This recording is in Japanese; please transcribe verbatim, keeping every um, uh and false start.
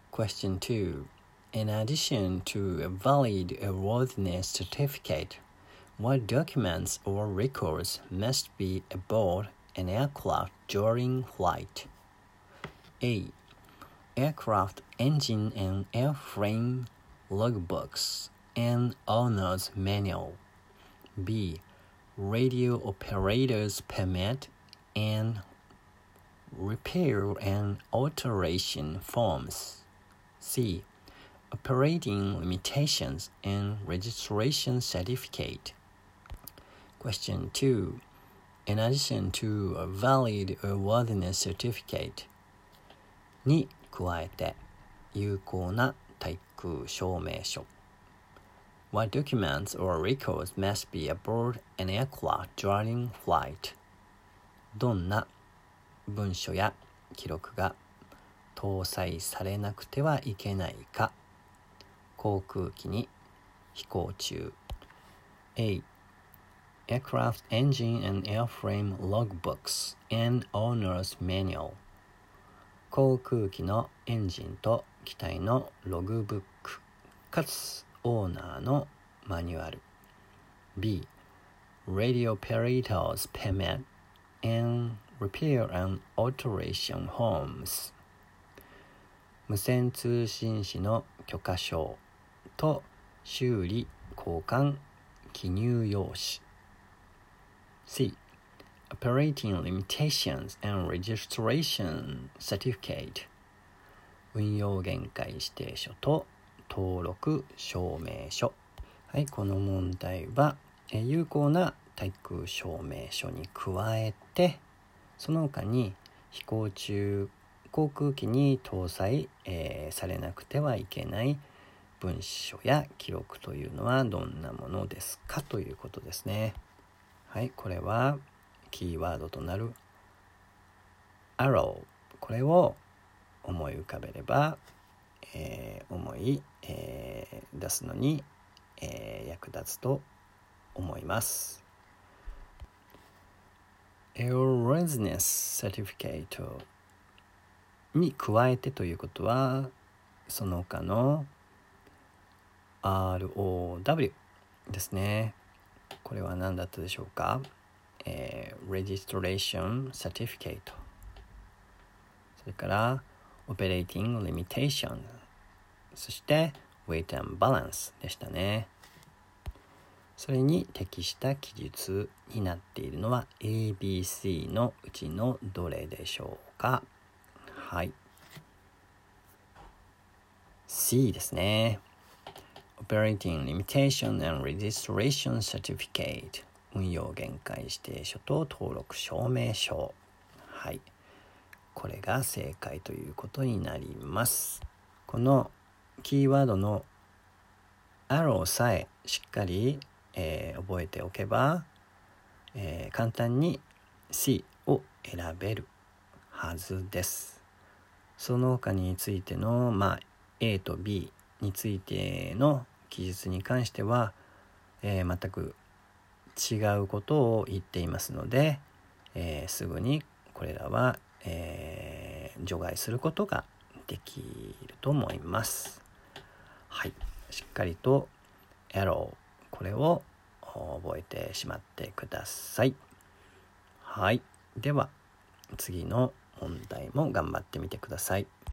Question two. In addition to a valid airworthiness certificate, what documents or records must be aboard an aircraft during flight? A. Aircraft engine and airframe logbooks and owner's manual. B. Radio operator's permit and repair and alteration forms. C. Operating limitations and registration certificate. Question two. In addition to a valid airworthiness certificate に加えて有効な対空証明書 What documents or records must be aboard an aircraft during flight? どんな文書や記録が搭載されなくてはいけないか航空機に飛行中 A. Aircraft engine and airframe logbooks and owner's manual 航空機のエンジンと機体のログブックかつオーナーのマニュアル B. Radio operator's permit and repair and alteration forms 無線通信士の許可証と修理交換記入用紙 C. Operating limitations and registration certificate 運用限界指定書と登録証明書はい、この問題はえ有効な対空証明書に加えてその他に飛行中航空機に搭載、えー、されなくてはいけない文書や記録というのはどんなものですかということですね。はい、これはキーワードとなる arrow これを思い浮かべれば、えー、思い、えー、出すのに、えー、役立つと思います。Airworthiness Certificate に加えてということはその他の アールオーダブリュー ですね。これは何だったでしょうか、えー、Registration Certificate それから Operating Limitation そして Weight and Balance でしたね。それに適した記述になっているのは エービーシー のうちのどれでしょうか。はい C ですね。Operating Limitation and Registration Certificate 運用限界指定書と登録証明書はい、これが正解ということになります。このキーワードの arrow さえしっかり、えー、覚えておけば、えー、簡単に C を選べるはずです。その他についての、まあ、A と B についての記述に関しては、えー、全く違うことを言っていますので、えー、すぐにこれらは、えー、除外することができると思います。はい、しっかりと arrow これを覚えてしまってください。はい、では次の問題も頑張ってみてください。